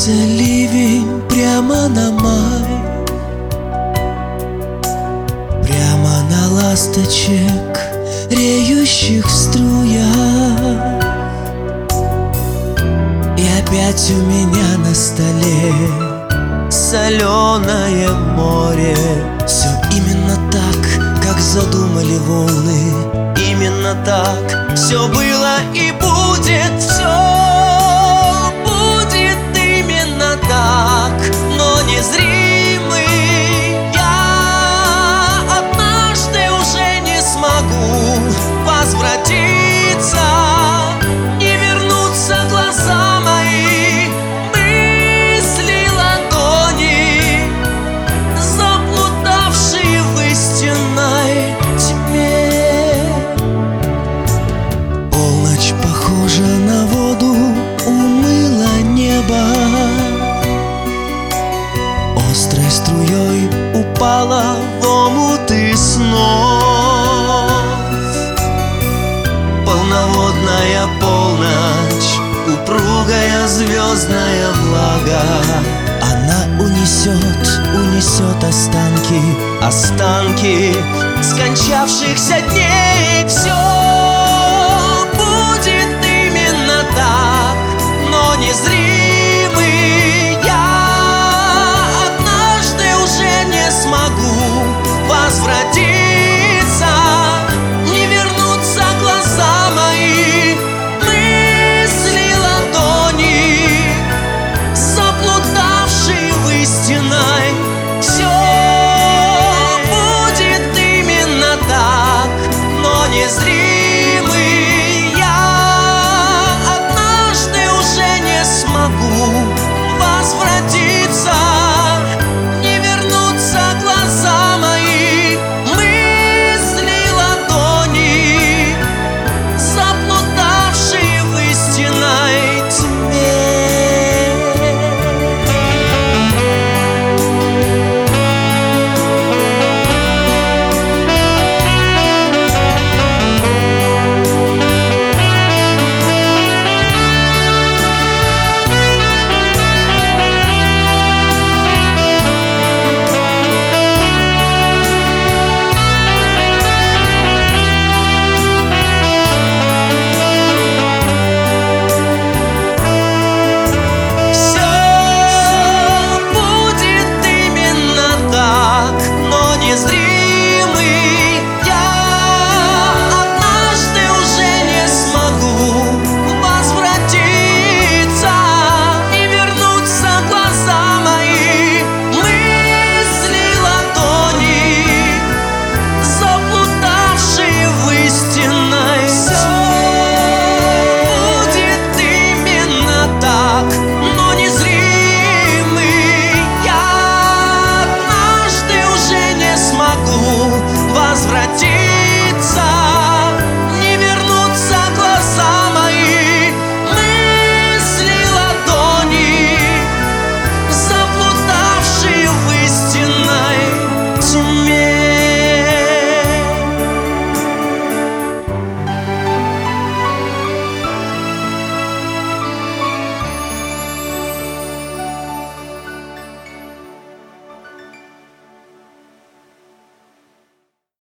Льется ливень прямо на май, прямо на ласточек, реющих в струях. И опять у меня на столе соленое море. Все именно так, как задумали волны. Именно так все было и будет. Все будет именно так, но незримый. Я однажды уже не смогу возвратиться, не вернутся глаза мои, мысли ладони, заплутавшие в истинной тьме. Полночь похожа на воду, умыла небо, острой струей упала в омуты снов. Полноводная полночь, упругая звездная влага, она унесет останки скончавшихся дней. Все